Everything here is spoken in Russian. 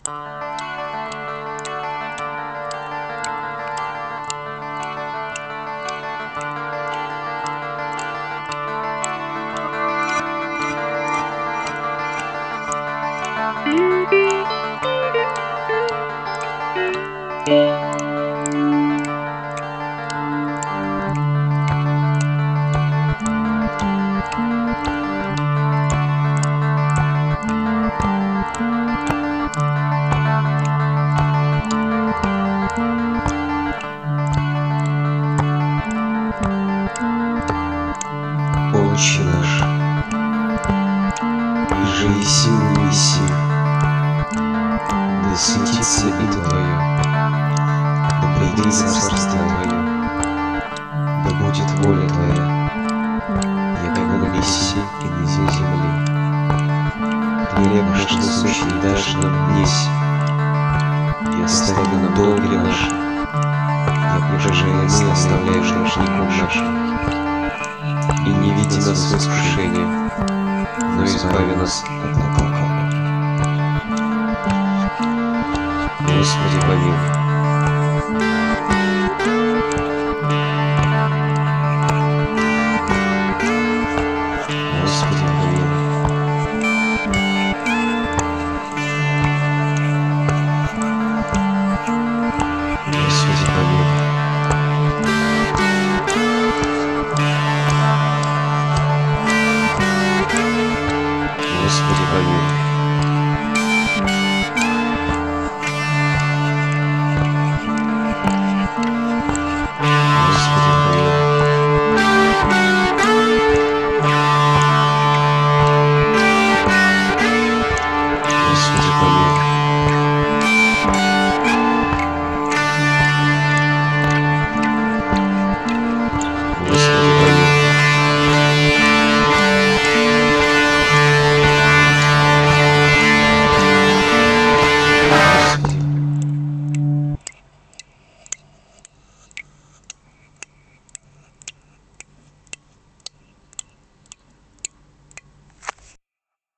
Отче наш, иже еси на небеси, да светится имя Твое, да придет царствие Твое, да будет воля Твоя, яко на небеси и на земле. Хлеб наш насущный дашь нам днесь, и остави нам долги наши, яко же и мы оставляем должником нашим. И не веди нас в искушение, но избави нас от лукавого. Господи, помилуй. Господи, помилуй. Господи, помилуй. Господи, помилуй.